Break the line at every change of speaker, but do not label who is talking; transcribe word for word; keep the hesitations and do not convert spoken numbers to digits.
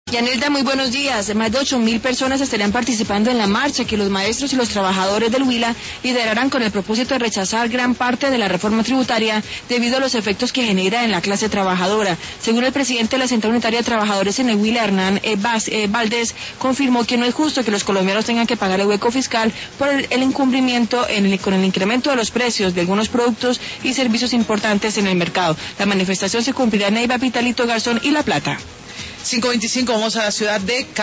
Yanelda, muy buenos días. Más de ocho mil personas estarían participando en la marcha que los maestros y los trabajadores del Huila liderarán con el propósito de rechazar gran parte de la reforma tributaria debido a los efectos que genera en la clase trabajadora. Según el presidente de la Central Unitaria de Trabajadores en el Huila, Hernán eh, Vaz, eh, Valdés, confirmó que no es justo que los colombianos tengan que pagar el hueco fiscal por el, el incumplimiento en el, con el incremento de los precios de algunos productos y servicios importantes en el mercado. La manifestación se cumplirá en Neiva, Pitalito, Garzón y La Plata.
cinco veinticinco, vamos a la ciudad de